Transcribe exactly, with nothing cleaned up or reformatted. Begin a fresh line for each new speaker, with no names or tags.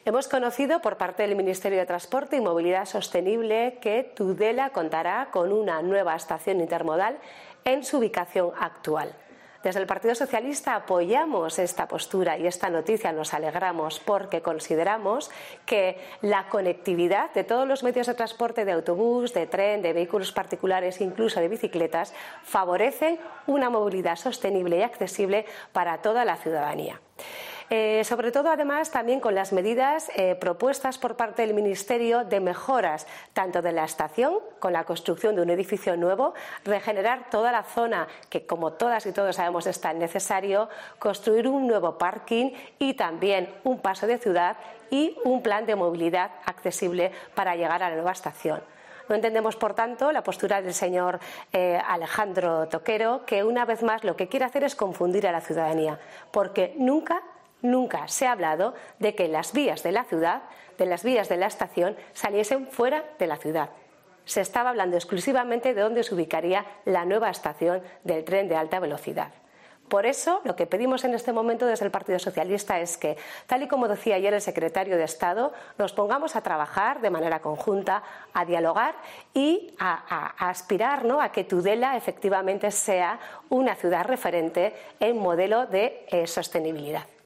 Hemos conocido por parte del Ministerio de Transporte y Movilidad Sostenible que Tudela contará con una nueva estación intermodal en su ubicación actual. Desde el Partido Socialista apoyamos esta postura y esta noticia nos alegramos porque consideramos que la conectividad de todos los medios de transporte, de autobús, de tren, de vehículos particulares, incluso de bicicletas, favorecen una movilidad sostenible y accesible para toda la ciudadanía. Eh, sobre todo, además, también con las medidas eh, propuestas por parte del Ministerio de mejoras tanto de la estación, con la construcción de un edificio nuevo, regenerar toda la zona que, como todas y todos sabemos, es tan necesario, construir un nuevo parking y también un paso de ciudad y un plan de movilidad accesible para llegar a la nueva estación. No entendemos, por tanto, la postura del señor eh, Alejandro Toquero, que una vez más lo que quiere hacer es confundir a la ciudadanía, porque nunca Nunca se ha hablado de que las vías de la ciudad, de las vías de la estación, saliesen fuera de la ciudad. Se estaba hablando exclusivamente de dónde se ubicaría la nueva estación del tren de alta velocidad. Por eso, lo que pedimos en este momento desde el Partido Socialista es que, tal y como decía ayer el secretario de Estado, nos pongamos a trabajar de manera conjunta, a dialogar y a, a, a aspirar, ¿no?, a que Tudela efectivamente sea una ciudad referente en modelo de eh, sostenibilidad.